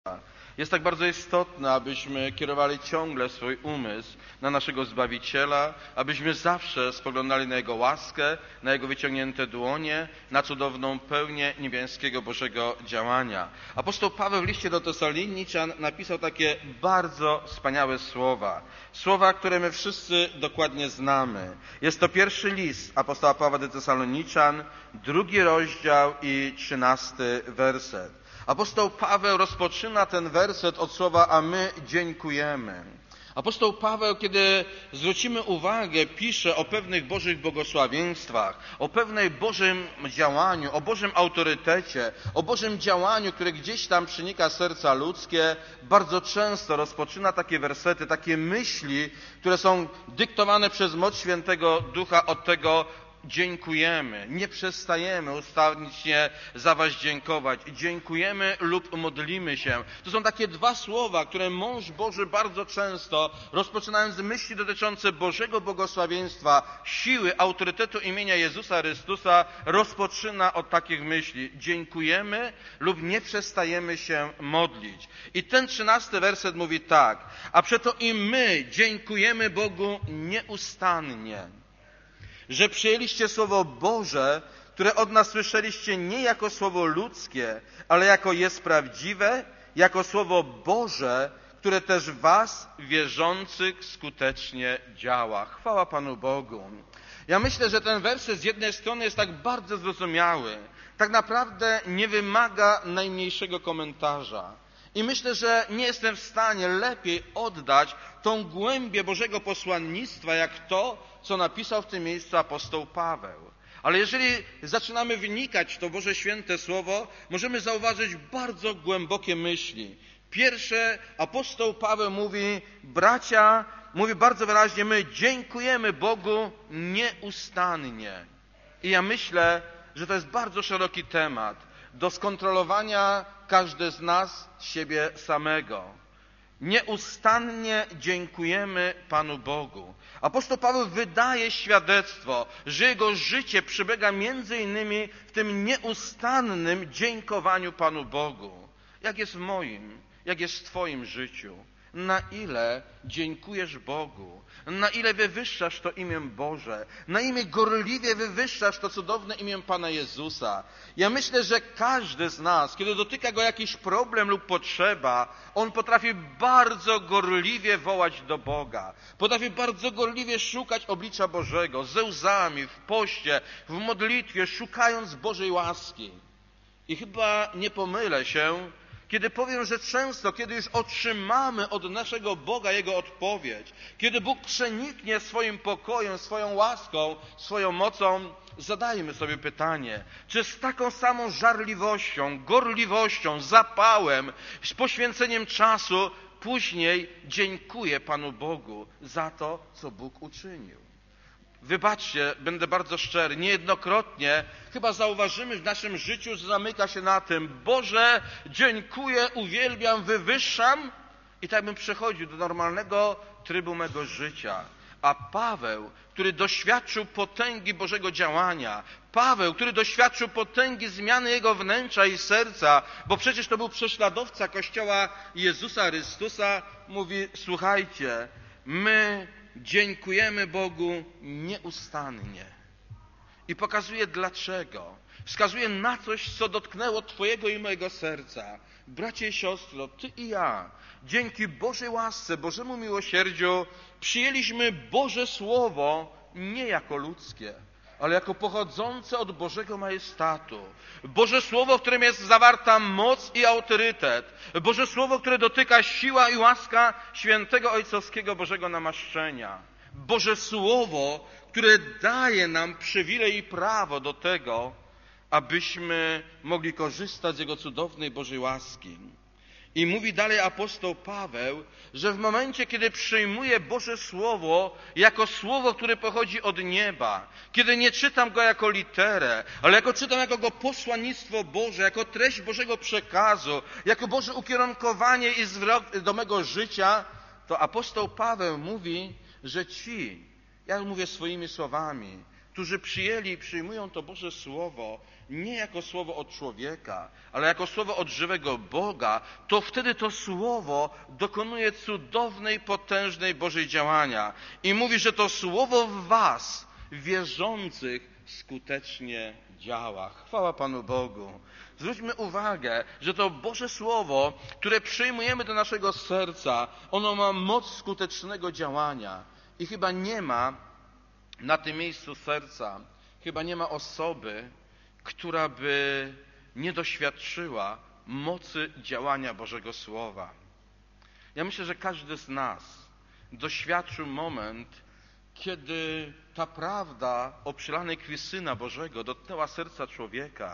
Jest tak bardzo istotne, abyśmy kierowali ciągle swój umysł na naszego Zbawiciela, abyśmy zawsze spoglądali na Jego łaskę, na Jego wyciągnięte dłonie, na cudowną pełnię niebiańskiego Bożego działania. Apostoł Paweł w liście do Tesaloniczan napisał takie bardzo wspaniałe słowa. Słowa, które my wszyscy dokładnie znamy. Jest to pierwszy list apostoła Pawła do Tesaloniczan, 2 rozdział i 13 werset. Apostoł Paweł rozpoczyna ten werset od słowa a my dziękujemy. Apostoł Paweł, kiedy zwrócimy uwagę, pisze o pewnych Bożych błogosławieństwach, o pewnej Bożym działaniu, o Bożym autorytecie, o Bożym działaniu, które gdzieś tam przenika serca ludzkie. Bardzo często rozpoczyna takie wersety, takie myśli, które są dyktowane przez moc Świętego Ducha od tego: dziękujemy, nie przestajemy ustawicznie za was dziękować. Dziękujemy lub modlimy się. To są takie dwa słowa, które mąż Boży bardzo często, rozpoczynając myśli dotyczące Bożego błogosławieństwa, siły, autorytetu imienia Jezusa Chrystusa, rozpoczyna od takich myśli. Dziękujemy lub nie przestajemy się modlić. I ten 13 werset mówi tak: a przeto i my dziękujemy Bogu nieustannie, że przyjęliście Słowo Boże, które od nas słyszeliście nie jako słowo ludzkie, ale jako jest prawdziwe, jako Słowo Boże, które też w was wierzących skutecznie działa. Chwała Panu Bogu. Ja myślę, że ten werset z jednej strony jest tak bardzo zrozumiały, tak naprawdę nie wymaga najmniejszego komentarza. I myślę, że nie jestem w stanie lepiej oddać tą głębię Bożego posłannictwa, jak to, co napisał w tym miejscu apostoł Paweł. Ale jeżeli zaczynamy wnikać w to Boże Święte Słowo, możemy zauważyć bardzo głębokie myśli. Pierwsze, apostoł Paweł mówi: bracia, mówi bardzo wyraźnie, my dziękujemy Bogu nieustannie. I ja myślę, że to jest bardzo szeroki temat do skontrolowania każdy z nas siebie samego. Nieustannie dziękujemy Panu Bogu. Apostoł Paweł wydaje świadectwo, że jego życie przebiega między innymi w tym nieustannym dziękowaniu Panu Bogu. Jak jest w moim, jak jest w twoim życiu? Na ile dziękujesz Bogu? Na ile wywyższasz to imię Boże? Na ile gorliwie wywyższasz to cudowne imię Pana Jezusa? Ja myślę, że każdy z nas, kiedy dotyka go jakiś problem lub potrzeba, on potrafi bardzo gorliwie wołać do Boga. Potrafi bardzo gorliwie szukać oblicza Bożego, ze łzami, w poście, w modlitwie, szukając Bożej łaski. I chyba nie pomylę się, kiedy powiem, że często, kiedy już otrzymamy od naszego Boga Jego odpowiedź, kiedy Bóg przeniknie swoim pokojem, swoją łaską, swoją mocą, zadajmy sobie pytanie, czy z taką samą żarliwością, gorliwością, zapałem, z poświęceniem czasu później dziękuję Panu Bogu za to, co Bóg uczynił. Wybaczcie, będę bardzo szczery, niejednokrotnie chyba zauważymy w naszym życiu, że zamyka się na tym: Boże, dziękuję, uwielbiam, wywyższam, i tak bym przechodził do normalnego trybu mego życia. A Paweł, który doświadczył potęgi Bożego działania, Paweł, który doświadczył potęgi zmiany jego wnętrza i serca, bo przecież to był prześladowca Kościoła Jezusa Chrystusa, mówi: słuchajcie, my dziękujemy Bogu nieustannie. I pokazuje dlaczego. Wskazuje na coś, co dotknęło twojego i mojego serca. Bracie i siostro, ty i ja, dzięki Bożej łasce, Bożemu miłosierdziu, przyjęliśmy Boże Słowo nie jako ludzkie, ale jako pochodzące od Bożego majestatu. Boże Słowo, w którym jest zawarta moc i autorytet. Boże Słowo, które dotyka siła i łaska świętego ojcowskiego Bożego namaszczenia. Boże Słowo, które daje nam przywilej i prawo do tego, abyśmy mogli korzystać z Jego cudownej Bożej łaski. I mówi dalej apostoł Paweł, że w momencie, kiedy przyjmuję Boże Słowo jako Słowo, które pochodzi od nieba, kiedy nie czytam go jako literę, ale czytam jako go posłannictwo Boże, jako treść Bożego przekazu, jako Boże ukierunkowanie i zwrot do mego życia, to apostoł Paweł mówi, że ja mówię swoimi słowami, którzy przyjęli i przyjmują to Boże Słowo nie jako słowo od człowieka, ale jako słowo od żywego Boga, to wtedy to słowo dokonuje cudownej, potężnej Bożej działania. I mówi, że to słowo w was, wierzących, skutecznie działa. Chwała Panu Bogu. Zwróćmy uwagę, że to Boże Słowo, które przyjmujemy do naszego serca, ono ma moc skutecznego działania. I chyba nie ma na tym miejscu serca, chyba nie ma osoby, która by nie doświadczyła mocy działania Bożego Słowa. Ja myślę, że każdy z nas doświadczył moment, kiedy ta prawda o przelanej krwi Syna Bożego dotknęła serca człowieka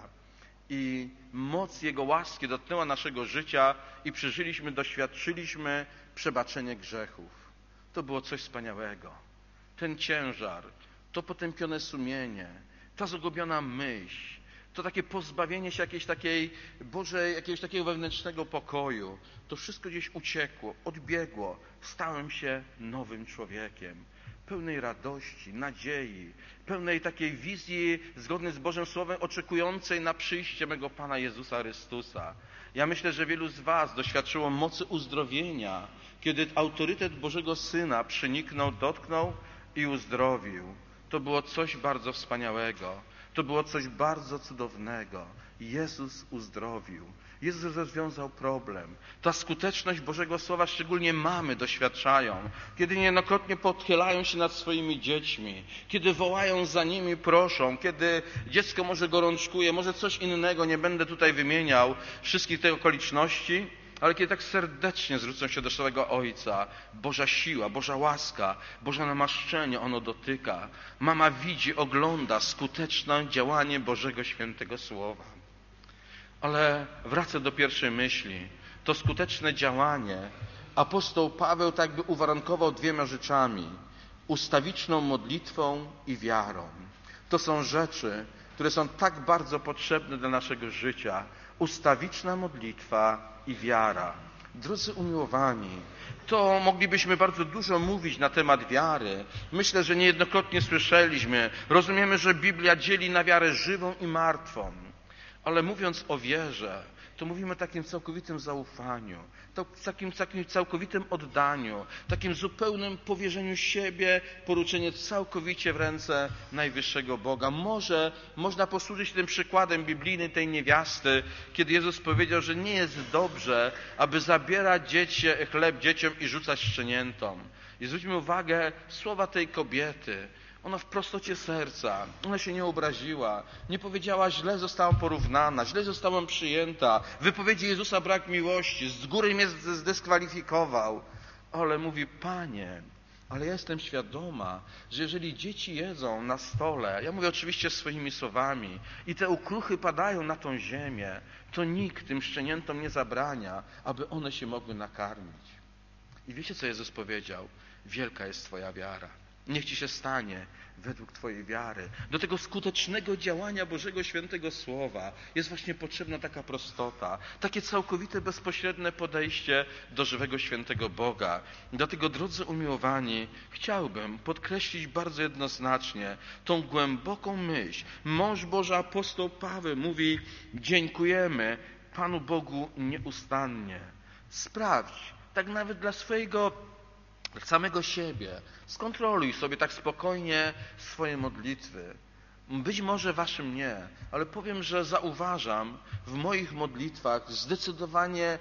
i moc Jego łaski dotknęła naszego życia i przeżyliśmy, doświadczyliśmy przebaczenie grzechów. To było coś wspaniałego. Ten ciężar, to potępione sumienie, ta zagubiona myśl, to takie pozbawienie się jakiegoś takiego wewnętrznego pokoju, to wszystko gdzieś uciekło, odbiegło, stałem się nowym człowiekiem, pełnej radości, nadziei, pełnej takiej wizji zgodnej z Bożym Słowem, oczekującej na przyjście mego Pana Jezusa Chrystusa. Ja myślę, że wielu z was doświadczyło mocy uzdrowienia, kiedy autorytet Bożego Syna przeniknął, dotknął i uzdrowił. To było coś bardzo wspaniałego. To było coś bardzo cudownego. Jezus uzdrowił. Jezus rozwiązał problem. Ta skuteczność Bożego Słowa szczególnie mamy doświadczają, kiedy niejednokrotnie podchylają się nad swoimi dziećmi, kiedy wołają za nimi, proszą, kiedy dziecko może gorączkuje, może coś innego, nie będę tutaj wymieniał wszystkich tych okoliczności, ale kiedy tak serdecznie zwrócą się do swojego Ojca, Boża siła, Boża łaska, Boże namaszczenie ono dotyka. Mama widzi, ogląda skuteczne działanie Bożego Świętego Słowa. Ale wracę do pierwszej myśli. To skuteczne działanie apostoł Paweł tak by uwarunkował dwiema rzeczami. Ustawiczną modlitwą i wiarą. To są rzeczy, które są tak bardzo potrzebne dla naszego życia. Ustawiczna modlitwa i wiara. Drodzy umiłowani, to moglibyśmy bardzo dużo mówić na temat wiary. Myślę, że niejednokrotnie słyszeliśmy, rozumiemy, że Biblia dzieli na wiarę żywą i martwą. Ale mówiąc o wierze, to mówimy o takim całkowitym zaufaniu, takim całkowitym oddaniu, takim zupełnym powierzeniu siebie, poruczenie całkowicie w ręce najwyższego Boga. Może można posłużyć tym przykładem biblijnym tej niewiasty, kiedy Jezus powiedział, że nie jest dobrze, aby zabierać chleb dzieciom i rzucać szczeniętom. I zwróćmy uwagę, słowa tej kobiety. Ona w prostocie serca, ona się nie obraziła, nie powiedziała, źle zostałam porównana, źle zostałam przyjęta, w wypowiedzi Jezusa brak miłości, z góry mnie zdyskwalifikował. Ale mówi, Panie, ale ja jestem świadoma, że jeżeli dzieci jedzą na stole, ja mówię oczywiście swoimi słowami, i te ukruchy padają na tą ziemię, to nikt tym szczeniętom nie zabrania, aby one się mogły nakarmić. I wiecie, co Jezus powiedział? Wielka jest Twoja wiara. Niech Ci się stanie według Twojej wiary. Do tego skutecznego działania Bożego Świętego Słowa jest właśnie potrzebna taka prostota, takie całkowite, bezpośrednie podejście do żywego Świętego Boga. Dlatego, drodzy umiłowani, chciałbym podkreślić bardzo jednoznacznie tą głęboką myśl. Mąż Boży apostoł Paweł mówi, dziękujemy Panu Bogu nieustannie. Sprawdź, tak nawet dla swojego samego siebie. Skontroluj sobie tak spokojnie swoje modlitwy. Być może waszym nie, ale powiem, że zauważam w moich modlitwach zdecydowanie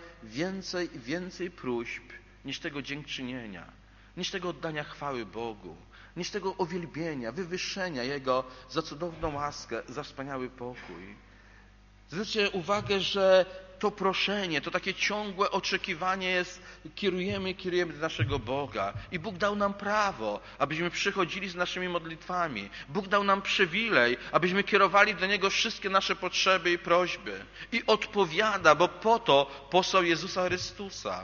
więcej próśb niż tego dziękczynienia, niż tego oddania chwały Bogu, niż tego uwielbienia, wywyższenia Jego za cudowną łaskę, za wspaniały pokój. Zwróćcie uwagę, że to proszenie, to takie ciągłe oczekiwanie jest, kierujemy do naszego Boga. I Bóg dał nam prawo, abyśmy przychodzili z naszymi modlitwami. Bóg dał nam przywilej, abyśmy kierowali do Niego wszystkie nasze potrzeby i prośby. I odpowiada, bo po to posłał Jezusa Chrystusa.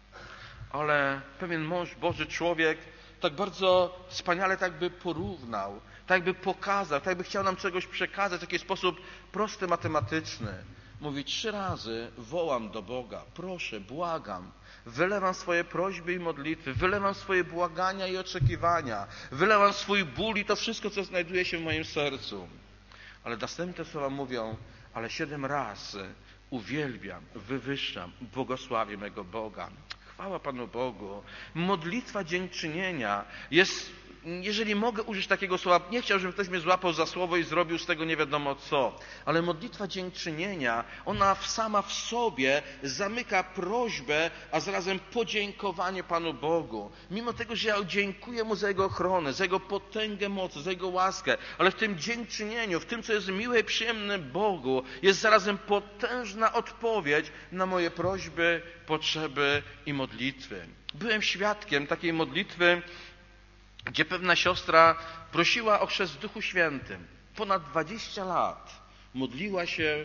Ale pewien mąż Boży, człowiek, tak bardzo wspaniale tak by porównał, tak by pokazał, tak by chciał nam czegoś przekazać w taki sposób prosty, matematyczny. Mówi: 3 razy wołam do Boga, proszę, błagam. Wylewam swoje prośby i modlitwy, wylewam swoje błagania i oczekiwania, wylewam swój ból i to wszystko, co znajduje się w moim sercu. Ale następne słowa mówią: ale 7 razy uwielbiam, wywyższam, błogosławię mego Boga. Chwała Panu Bogu. Modlitwa dziękczynienia jest, jeżeli mogę użyć takiego słowa, nie chciałbym, żeby ktoś mnie złapał za słowo i zrobił z tego nie wiadomo co, ale modlitwa dziękczynienia, ona sama w sobie zamyka prośbę, a zarazem podziękowanie Panu Bogu. Mimo tego, że ja dziękuję Mu za Jego ochronę, za Jego potęgę mocy, za Jego łaskę, ale w tym dziękczynieniu, w tym, co jest miłe i przyjemne Bogu, jest zarazem potężna odpowiedź na moje prośby, potrzeby i modlitwy. Byłem świadkiem takiej modlitwy, gdzie pewna siostra prosiła o chrzest w Duchu Świętym. Ponad 20 lat modliła się,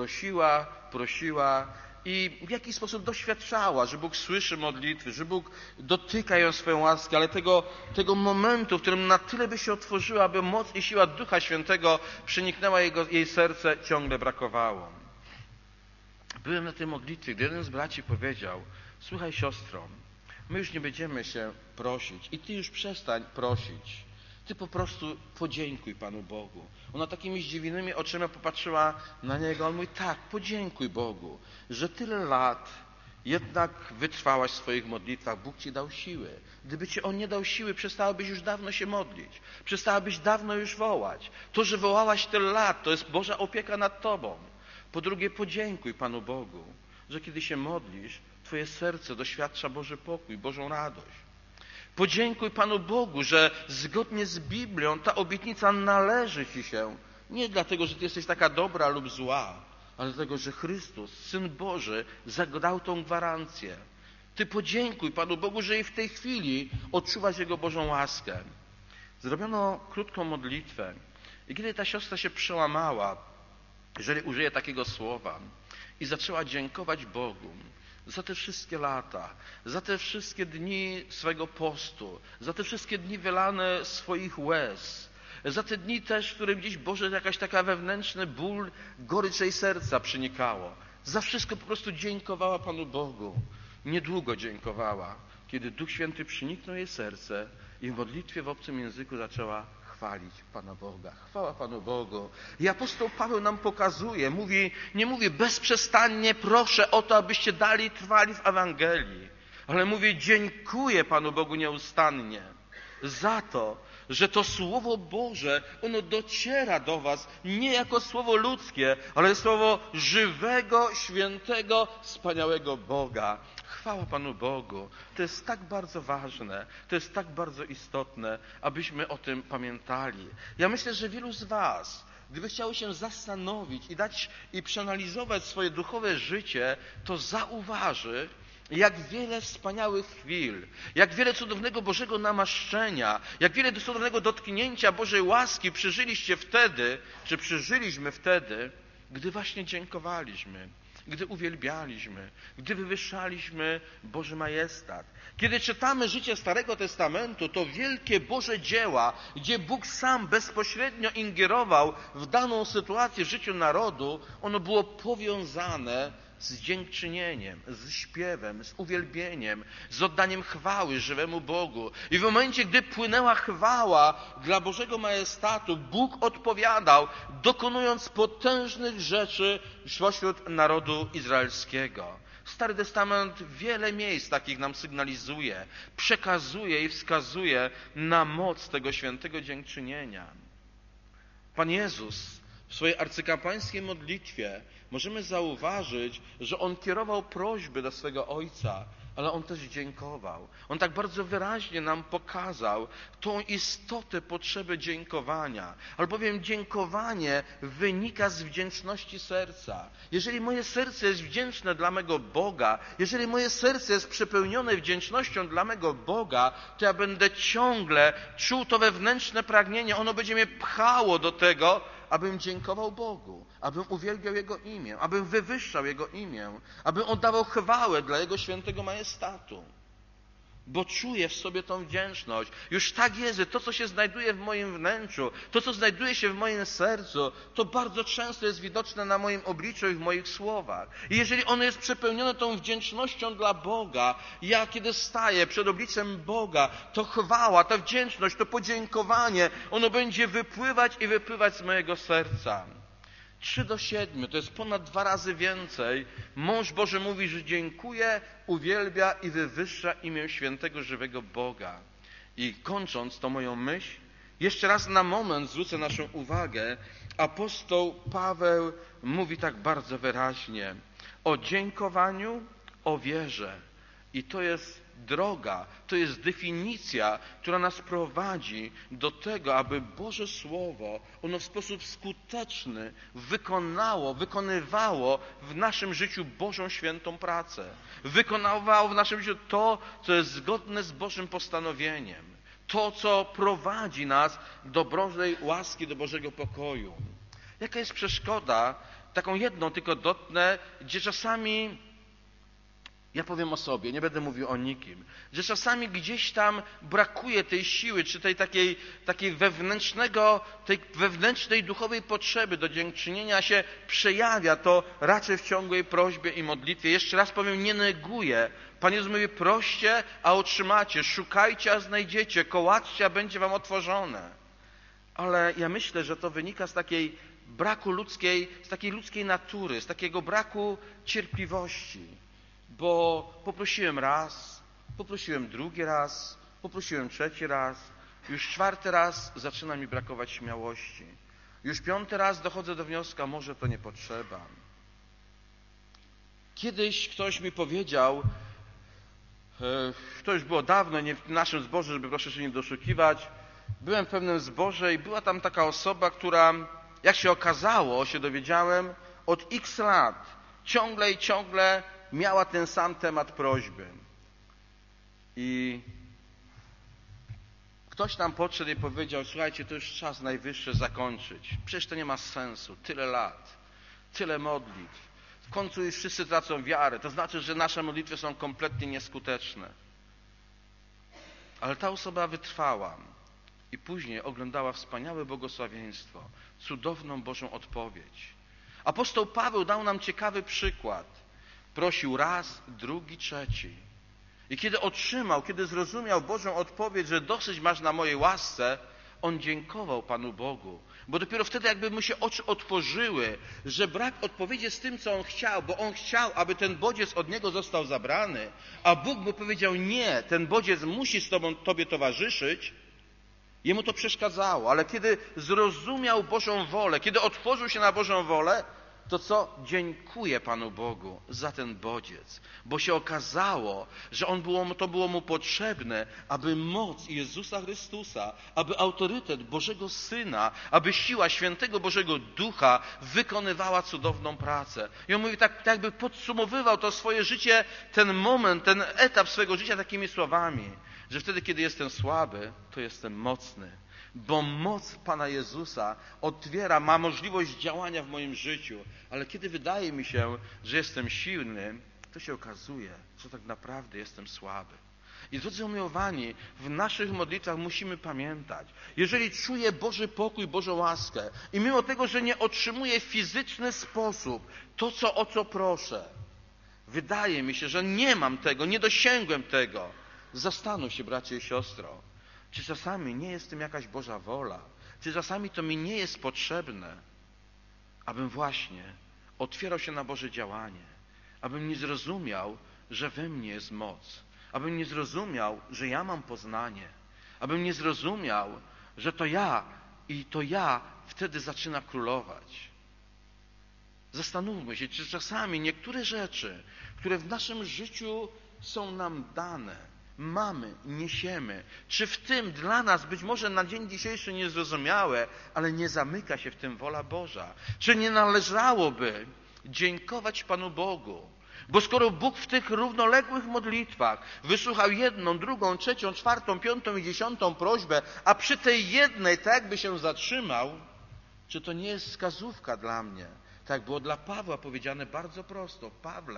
prosiła i w jakiś sposób doświadczała, że Bóg słyszy modlitwy, że Bóg dotyka ją swoją łaskę, ale tego momentu, w którym na tyle by się otworzyła, aby moc i siła Ducha Świętego przeniknęła jej serce, ciągle brakowało. Byłem na tej modlitwie, gdy jeden z braci powiedział: słuchaj, siostro, my już nie będziemy się prosić i ty już przestań prosić. Ty po prostu podziękuj Panu Bogu. Ona takimi zdziwionymi oczyma popatrzyła na niego. On mówi: tak, podziękuj Bogu, że tyle lat jednak wytrwałaś w swoich modlitwach. Bóg ci dał siły. Gdyby ci On nie dał siły, przestałabyś już dawno się modlić. Przestałabyś dawno już wołać. To, że wołałaś tyle lat, to jest Boża opieka nad tobą. Po drugie, podziękuj Panu Bogu, że kiedy się modlisz, twoje serce doświadcza Boży pokój, Bożą radość. Podziękuj Panu Bogu, że zgodnie z Biblią ta obietnica należy ci się. Nie dlatego, że ty jesteś taka dobra lub zła, ale dlatego, że Chrystus, Syn Boży, dał tą gwarancję. Ty podziękuj Panu Bogu, że i w tej chwili odczuwasz Jego Bożą łaskę. Zrobiono krótką modlitwę i kiedy ta siostra się przełamała, jeżeli użyję takiego słowa, i zaczęła dziękować Bogu za te wszystkie lata, za te wszystkie dni swego postu, za te wszystkie dni wylane swoich łez, za te dni też, w którym gdzieś, Boże, jakaś taka wewnętrzny ból, gorycz jej serca przenikało. Za wszystko po prostu dziękowała Panu Bogu. Niedługo dziękowała, kiedy Duch Święty przeniknął jej serce i w modlitwie w obcym języku zaczęła chwalić Pana Boga. Chwała Panu Bogu. I apostoł Paweł nam pokazuje, nie mówi bezprzestannie proszę o to, abyście dalej trwali w Ewangelii, ale mówi: dziękuję Panu Bogu nieustannie za to, że to Słowo Boże, ono dociera do was nie jako słowo ludzkie, ale słowo żywego, świętego, wspaniałego Boga. Chwała Panu Bogu. To jest tak bardzo ważne, to jest tak bardzo istotne, abyśmy o tym pamiętali. Ja myślę, że wielu z was, gdyby chciało się zastanowić i przeanalizować swoje duchowe życie, to zauważy, jak wiele wspaniałych chwil, jak wiele cudownego Bożego namaszczenia, jak wiele cudownego dotknięcia Bożej łaski przeżyliście wtedy, czy przeżyliśmy wtedy, gdy właśnie dziękowaliśmy, gdy uwielbialiśmy, gdy wywyższaliśmy Boży majestat. Kiedy czytamy życie Starego Testamentu, to wielkie Boże dzieła, gdzie Bóg sam bezpośrednio ingerował w daną sytuację w życiu narodu, ono było powiązane z dziękczynieniem, z śpiewem, z uwielbieniem, z oddaniem chwały żywemu Bogu. I w momencie, gdy płynęła chwała dla Bożego majestatu, Bóg odpowiadał, dokonując potężnych rzeczy spośród narodu izraelskiego. Stary Testament wiele miejsc takich nam sygnalizuje, przekazuje i wskazuje na moc tego świętego dziękczynienia. Pan Jezus w swojej arcykapłańskiej modlitwie możemy zauważyć, że On kierował prośby do swego Ojca, ale On też dziękował. On tak bardzo wyraźnie nam pokazał tą istotę potrzeby dziękowania. Albowiem dziękowanie wynika z wdzięczności serca. Jeżeli moje serce jest wdzięczne dla mego Boga, jeżeli moje serce jest przepełnione wdzięcznością dla mego Boga, to ja będę ciągle czuł to wewnętrzne pragnienie. Ono będzie mnie pchało do tego, abym dziękował Bogu, abym uwielbiał Jego imię, abym wywyższał Jego imię, abym oddawał chwałę dla Jego świętego majestatu. bo czuję w sobie tą wdzięczność. Już tak jest, że to, co się znajduje w moim wnętrzu, to, co znajduje się w moim sercu, to bardzo często jest widoczne na moim obliczu i w moich słowach. I jeżeli ono jest przepełnione tą wdzięcznością dla Boga, ja kiedy staję przed obliczem Boga, to chwała, ta wdzięczność, to podziękowanie, ono będzie wypływać z mojego serca. 3-7, to jest ponad 2 razy więcej. Mąż Boży mówi, że dziękuje, uwielbia i wywyższa imię świętego, żywego Boga. I kończąc tą moją myśl, jeszcze raz na moment zwrócę naszą uwagę. Apostoł Paweł mówi tak bardzo wyraźnie o dziękowaniu, o wierze. I to jest droga, to jest definicja, która nas prowadzi do tego, aby Boże Słowo, ono w sposób skuteczny wykonywało w naszym życiu Bożą świętą pracę. Wykonywało w naszym życiu to, co jest zgodne z Bożym postanowieniem. To, co prowadzi nas do Bożej łaski, do Bożego pokoju. Jaka jest przeszkoda? Taką jedną tylko dotknę, gdzie czasami, ja powiem o sobie, nie będę mówił o nikim, że czasami gdzieś tam brakuje tej siły, czy tej wewnętrznej duchowej potrzeby do dziękczynienia się przejawia to raczej w ciągłej prośbie i modlitwie. Jeszcze raz powiem, nie neguję. Pan Jezus mówi, proście, a otrzymacie, szukajcie, a znajdziecie, kołaczcie, a będzie wam otworzone. Ale ja myślę, że to wynika z takiej braku ludzkiej, z takiej ludzkiej natury, z takiego braku cierpliwości. Bo poprosiłem raz, poprosiłem drugi raz, poprosiłem trzeci raz, już 4. raz zaczyna mi brakować śmiałości. Już 5. raz dochodzę do wniosku, a może to nie potrzeba. Kiedyś ktoś mi powiedział, to już było dawno, nie w naszym zborze, żeby proszę się nie doszukiwać, byłem w pewnym zborze i była tam taka osoba, która, jak się okazało, się dowiedziałem, od x lat ciągle miała ten sam temat prośby. I ktoś tam podszedł i powiedział, słuchajcie, to już czas najwyższy zakończyć. Przecież to nie ma sensu. Tyle lat, tyle modlitw. W końcu już wszyscy tracą wiarę. To znaczy, że nasze modlitwy są kompletnie nieskuteczne. Ale ta osoba wytrwała i później oglądała wspaniałe błogosławieństwo, cudowną Bożą odpowiedź. Apostoł Paweł dał nam ciekawy przykład. Prosił raz, drugi, trzeci. I kiedy otrzymał, kiedy zrozumiał Bożą odpowiedź, że dosyć masz na mojej łasce, on dziękował Panu Bogu. Bo dopiero wtedy jakby mu się oczy otworzyły, że brak odpowiedzi z tym, co on chciał, bo on chciał, aby ten bodziec od niego został zabrany, a Bóg mu powiedział, nie, ten bodziec musi tobie towarzyszyć, jemu to przeszkadzało. Ale kiedy zrozumiał Bożą wolę, kiedy otworzył się na Bożą wolę, to co? Dziękuję Panu Bogu za ten bodziec, bo się okazało, że to było mu potrzebne, aby moc Jezusa Chrystusa, aby autorytet Bożego Syna, aby siła Świętego Bożego Ducha wykonywała cudowną pracę. I on mówi, tak jakby podsumowywał to swoje życie, ten moment, ten etap swojego życia takimi słowami, że wtedy, kiedy jestem słaby, to jestem mocny. Bo moc Pana Jezusa ma możliwość działania w moim życiu. Ale kiedy wydaje mi się, że jestem silny, to się okazuje, że tak naprawdę jestem słaby. I drodzy umiłowani, w naszych modlitwach musimy pamiętać, jeżeli czuję Boży pokój, Bożą łaskę i mimo tego, że nie otrzymuję w fizyczny sposób o co proszę, wydaje mi się, że nie mam tego, nie dosięgłem tego, zastanów się, bracie i siostro, czy czasami nie jest tym jakaś Boża wola? Czy czasami to mi nie jest potrzebne, abym właśnie otwierał się na Boże działanie? Abym nie zrozumiał, że we mnie jest moc. Abym nie zrozumiał, że ja mam poznanie. Abym nie zrozumiał, że to ja wtedy zaczyna królować. Zastanówmy się, czy czasami niektóre rzeczy, które w naszym życiu są nam dane, mamy, niesiemy. Czy w tym dla nas być może na dzień dzisiejszy niezrozumiałe, ale nie zamyka się w tym wola Boża? Czy nie należałoby dziękować Panu Bogu? Bo skoro Bóg w tych równoległych modlitwach wysłuchał 1, 2, 3, 4, 5 i 10 prośbę, a przy tej jednej tak jakby się zatrzymał, czy to nie jest wskazówka dla mnie? Tak było dla Pawła powiedziane bardzo prosto. Pawle,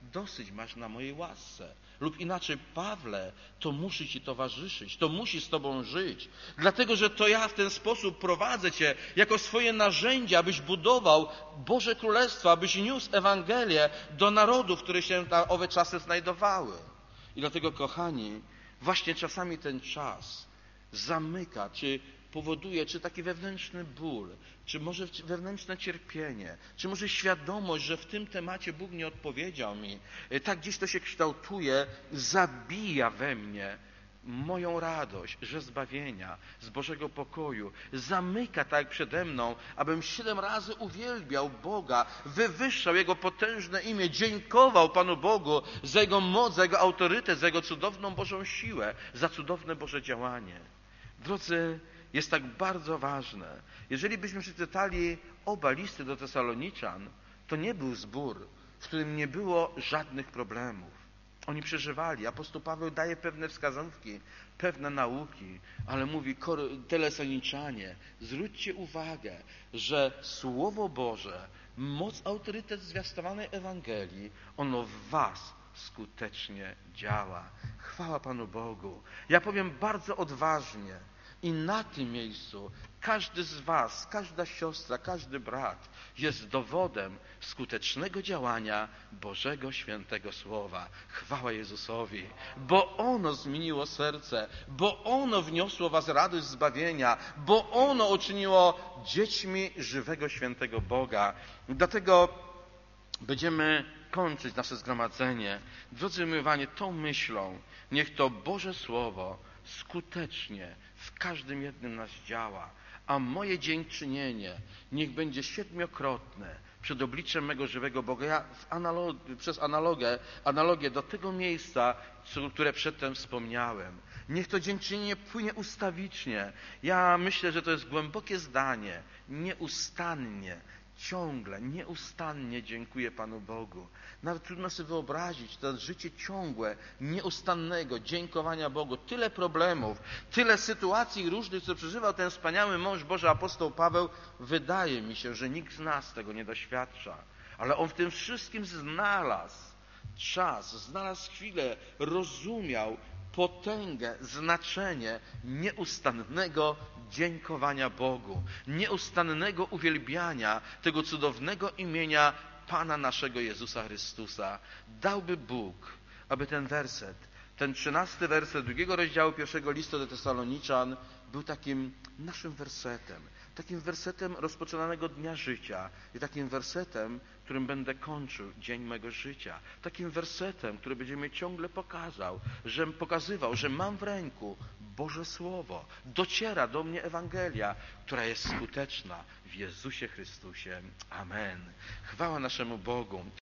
dosyć masz na mojej łasce. Lub inaczej, Pawle, to musi ci towarzyszyć, to musi z tobą żyć. Dlatego, że to ja w ten sposób prowadzę cię jako swoje narzędzie, abyś budował Boże Królestwo, abyś niósł Ewangelię do narodów, które się na owe czasy znajdowały. I dlatego, kochani, właśnie czasami ten czas zamyka, czy powoduje, czy taki wewnętrzny ból, czy może wewnętrzne cierpienie, czy może świadomość, że w tym temacie Bóg nie odpowiedział mi. Tak gdzieś to się kształtuje, zabija we mnie moją radość ze zbawienia, z Bożego pokoju. Zamyka tak przede mną, abym 7 razy uwielbiał Boga, wywyższał Jego potężne imię, dziękował Panu Bogu za Jego moc, za Jego autorytet, za Jego cudowną Bożą siłę, za cudowne Boże działanie. Drodzy, jest tak bardzo ważne. Jeżeli byśmy przeczytali oba listy do Tesaloniczan, to nie był zbór, w którym nie było żadnych problemów. Oni przeżywali. Apostoł Paweł daje pewne wskazówki, pewne nauki, ale mówi, Tesaloniczanie, zwróćcie uwagę, że Słowo Boże, moc, autorytet zwiastowanej Ewangelii, ono w was skutecznie działa. Chwała Panu Bogu. Ja powiem bardzo odważnie, i na tym miejscu każdy z was, każda siostra, każdy brat jest dowodem skutecznego działania Bożego Świętego Słowa. Chwała Jezusowi, bo ono zmieniło serce, bo ono wniosło was radość zbawienia, bo ono uczyniło dziećmi żywego, świętego Boga. Dlatego będziemy kończyć nasze zgromadzenie. Drodzy miłowani, tą myślą, niech to Boże Słowo skutecznie w każdym jednym nas działa, a moje dziękczynienie niech będzie 7-krotne przed obliczem mego żywego Boga. Ja przez analogię do tego miejsca, które przedtem wspomniałem. Niech to dziękczynienie płynie ustawicznie. Ja myślę, że to jest głębokie zdanie. Nieustannie, ciągle, nieustannie dziękuję Panu Bogu. Nawet trudno sobie wyobrazić to życie ciągłe, nieustannego dziękowania Bogu. Tyle problemów, tyle sytuacji różnych, co przeżywał ten wspaniały mąż Boży, apostoł Paweł. Wydaje mi się, że nikt z nas tego nie doświadcza. Ale on w tym wszystkim znalazł czas, znalazł chwilę, rozumiał potęgę, znaczenie nieustannego dziękowania Bogu, nieustannego uwielbiania tego cudownego imienia Pana naszego Jezusa Chrystusa. Dałby Bóg, aby ten werset, ten 13 werset 2 rozdziału 1 listu do Tesaloniczan był takim naszym wersetem, takim wersetem rozpoczynanego dnia życia i takim wersetem, którym będę kończył dzień mego życia. Takim wersetem, który będzie mi ciągle pokazywał, że mam w ręku Boże Słowo. Dociera do mnie Ewangelia, która jest skuteczna w Jezusie Chrystusie. Amen. Chwała naszemu Bogu.